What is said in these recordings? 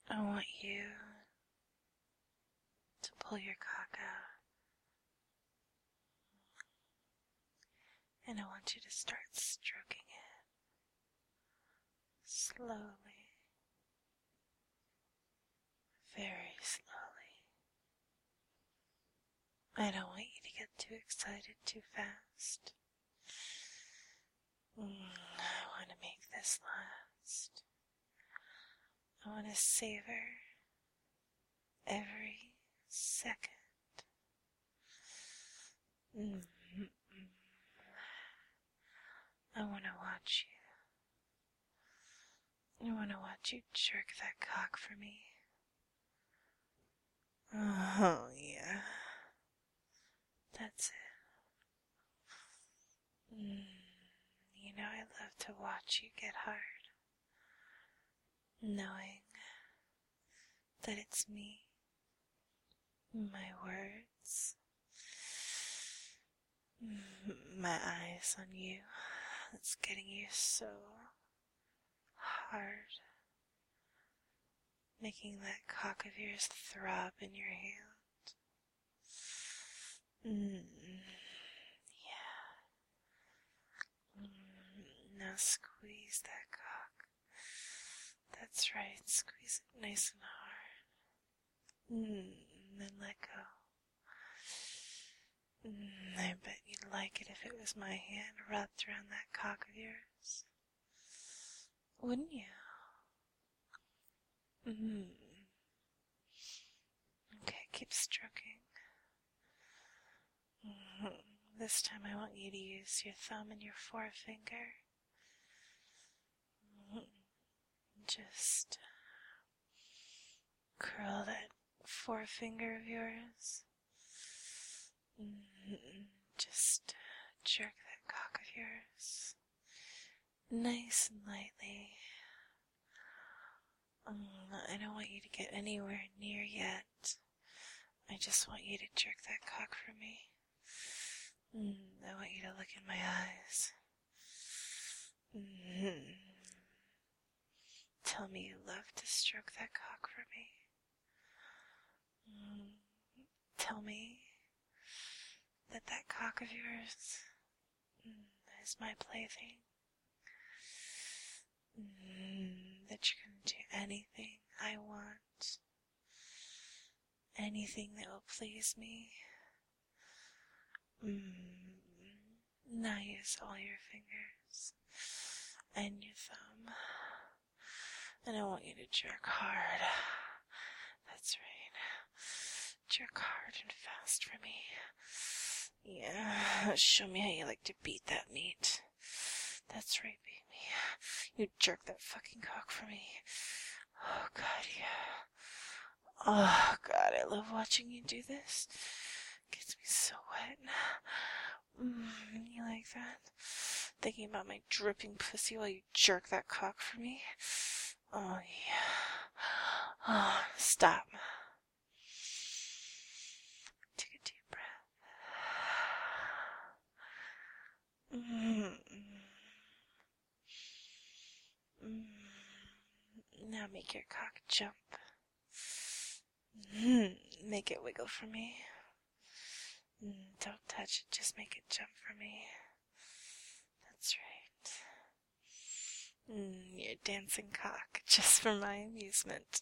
I want you to pull your cock out, and I want you to start stroking it slowly, very slowly. I don't want you to get too excited too fast. I want to make this last. I want to savor every second. I want to watch you. I want to watch you jerk that cock for me. Oh, yeah. That's it. You know, I love to watch you get hard, knowing that it's me, my words, my eyes on you, that's getting you so hard, making that cock of yours throb in your hand. Yeah. Now squeeze that cock. That's right, squeeze it nice and hard. Then let go. I bet you'd like it if it was my hand wrapped around that cock of yours. Wouldn't you? Okay, keep stroking. This time I want you to use your thumb and your forefinger. Just curl that forefinger of yours. Just jerk that cock of yours nice and lightly. I don't want you to get anywhere near yet. I just want you to jerk that cock for me. I want you to look in my eyes. Tell me you love to stroke that cock for me. Tell me that that cock of yours is my plaything. That you're going to do anything I want. Anything that will please me. Now use all your fingers and your thumb. And I want you to jerk hard. That's right. Jerk hard and fast for me. Yeah, show me how you like to beat that meat. That's right, baby. You jerk that fucking cock for me. Oh, God, yeah. Oh, God, I love watching you do this. Gets me so wet. You like that? Thinking about my dripping pussy while you jerk that cock for me? Oh, yeah. Oh, stop. Take a deep breath. Now make your cock jump. Make it wiggle for me. Don't touch it, just make it jump for me. That's right. Your dancing cock, just for my amusement.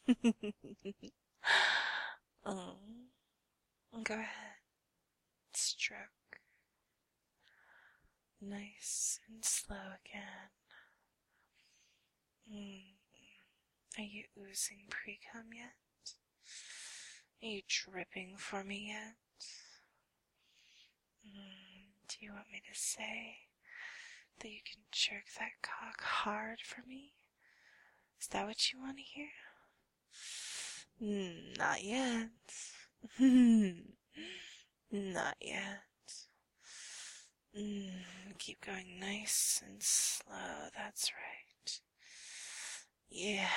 Go ahead. Stroke. Nice and slow again. Are you oozing pre-cum yet? Are you dripping for me yet? Do you want me to say that you can jerk that cock hard for me? Is that what you want to hear? Not yet. Not yet. Keep going nice and slow, that's right. Yeah.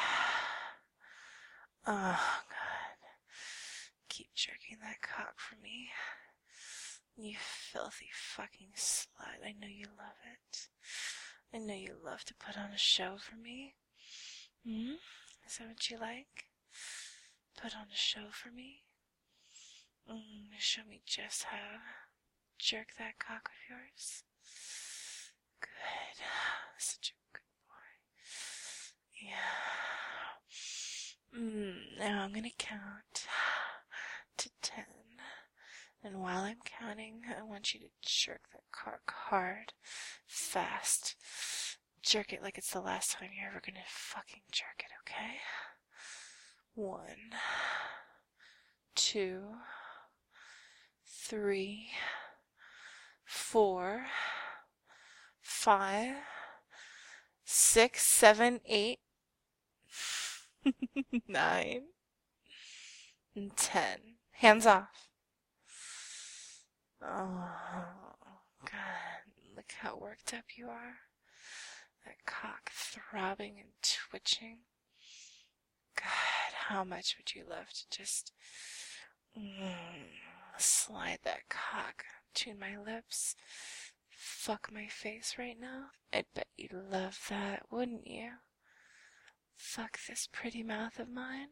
Oh, God. Keep jerking that cock for me. You filthy fucking slut. I know you love it. I know you love to put on a show for me. Is that what you like? Put on a show for me? Show me just how. Jerk that cock of yours. Good. Such a good boy. Yeah. Now I'm gonna count to 10. And while I'm counting, I want you to jerk that cock hard, fast. Jerk it like it's the last time you're ever gonna fucking jerk it, okay? 1, 2, 3, 4, 5, 6, 7, 8, 9, and 10. Hands off. Oh, God, look how worked up you are. That cock throbbing and twitching. God, how much would you love to just slide that cock between my lips, fuck my face right now? I'd bet you'd love that, wouldn't you? Fuck this pretty mouth of mine.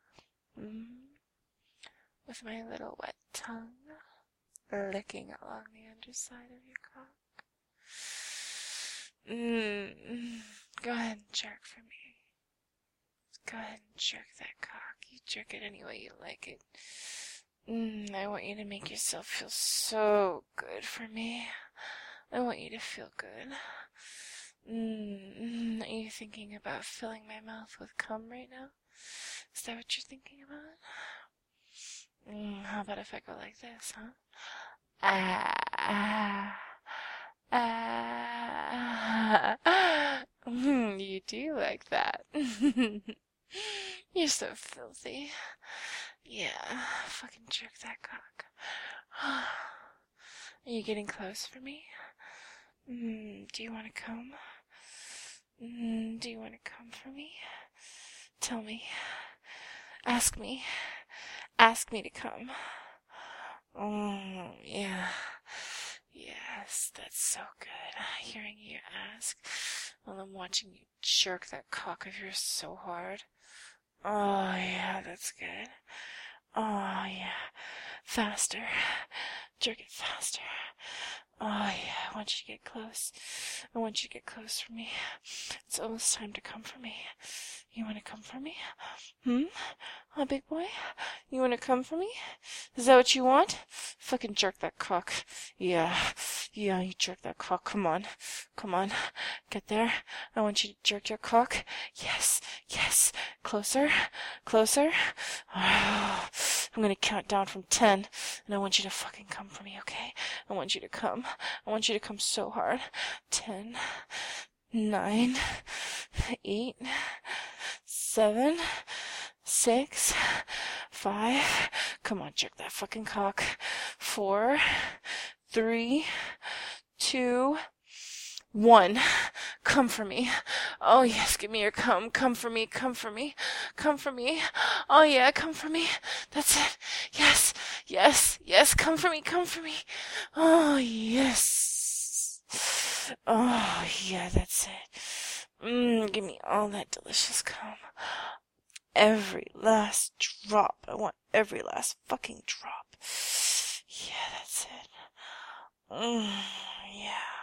With my little wet tongue licking along the underside of your cock. Go ahead and jerk for me. Go ahead and jerk that cock. You jerk it any way you like it. I want you to make yourself feel so good for me. I want you to feel good. Are you thinking about filling my mouth with cum right now? Is that what you're thinking about? How about if I go like this, huh? You do like that. You're so filthy. Yeah, fucking jerk that cock. Are you getting close for me? Do you want to come? Do you want to come for me? Tell me. Ask me. Ask me to come. Oh, yeah. Yes, that's so good. Hearing you ask while I'm watching you jerk that cock of yours so hard. Oh, yeah, that's good. Oh, yeah. Faster. Jerk it faster. Oh, yeah, I want you to get close. I want you to get close for me. It's almost time to come for me. You want to come for me? Oh, big boy? You want to come for me? Is that what you want? Fucking jerk that cock. Yeah, you jerk that cock. Come on. Get there. I want you to jerk your cock. Yes. Closer. Oh, I'm gonna count down from 10, and I want you to fucking come for me, okay? I want you to come. I want you to come so hard. 10, 9, 8, 7, 6, 5. Come on, jerk that fucking cock. 4, 3, 2, 1. Come for me. Oh, yes, give me your cum. Come for me. Oh, yeah, come for me. That's it. Yes. Come for me. Oh, yes. Oh, yeah, that's it. Give me all that delicious cum. Every last drop. I want every last fucking drop. Yeah, that's it. Yeah.